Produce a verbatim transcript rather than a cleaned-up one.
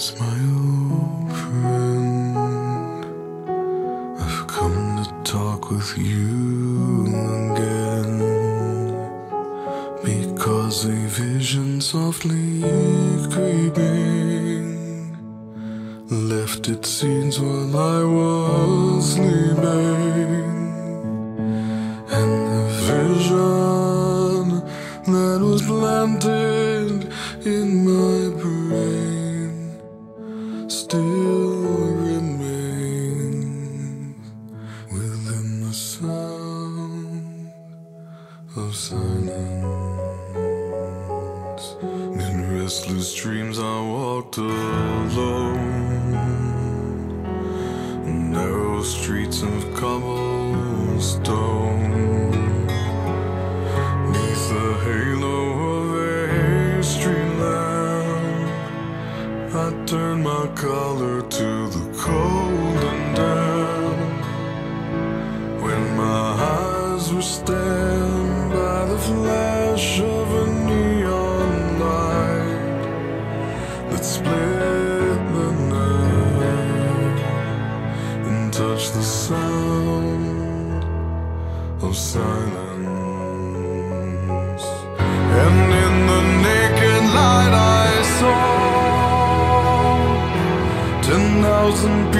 Yes, my old friend, I've come to talk with you again, because a vision softly creeping left its seeds while I was sleeping, and the vision that was planted in my brain still remains within the sound of silence. In restless dreams I walked alone, narrow streets of cobblestone, neath the halo of a street lamp. I turned my collar to the cold and damp, when my eyes were stabbed by the flash of a neon light that split the night and touched the sound of silence. And in the naked light I saw ten thousand